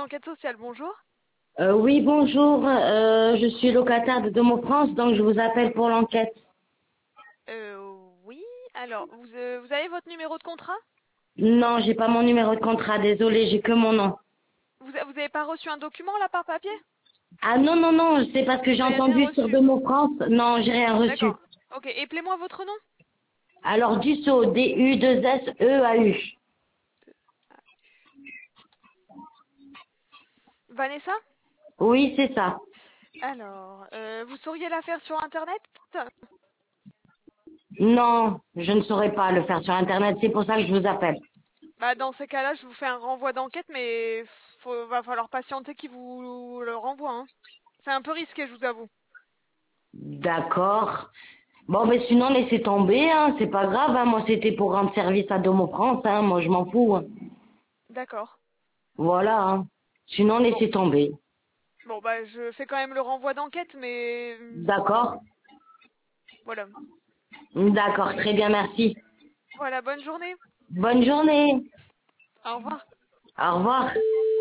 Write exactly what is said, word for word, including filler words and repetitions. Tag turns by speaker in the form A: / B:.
A: d'enquête sociale, bonjour.
B: Euh, oui, bonjour. Euh, je suis locataire de Domo France, donc je vous appelle pour l'enquête.
A: Euh, oui, alors, vous, euh, vous avez votre numéro de contrat?
B: Non, j'ai pas mon numéro de contrat, désolé, j'ai que mon nom.
A: Vous, a- vous avez pas reçu un document là par papier?
B: Ah non, non, non, c'est parce que
A: Vous
B: j'ai
A: avez rien
B: entendu sur
A: reçu.
B: Domo France. Non, j'ai rien reçu.
A: D'accord. Ok, appelez-moi votre nom.
B: Alors, Dussault, D U deux S E A U.
A: Vanessa?
B: Oui, c'est ça.
A: Alors, euh, vous sauriez la faire sur Internet?
B: Non, je ne saurais pas le faire sur Internet, c'est pour ça que je vous appelle.
A: Bah, dans ces cas-là, je vous fais un renvoi d'enquête, mais faut, va falloir patienter qu'il vous le renvoie, hein. C'est un peu risqué, je vous avoue.
B: D'accord. Bon, mais sinon, laissez tomber, hein, c'est pas grave, hein. Moi, c'était pour rendre service à Domo France, hein. Moi, je m'en fous, hein.
A: D'accord.
B: Voilà, hein. Sinon,
A: Bon.
B: laissez tomber.
A: Bon, bah, je fais quand même le renvoi d'enquête, mais
B: D'accord.
A: voilà.
B: D'accord, très bien, merci.
A: Voilà, bonne journée.
B: Bonne journée.
A: Au revoir.
B: Au revoir.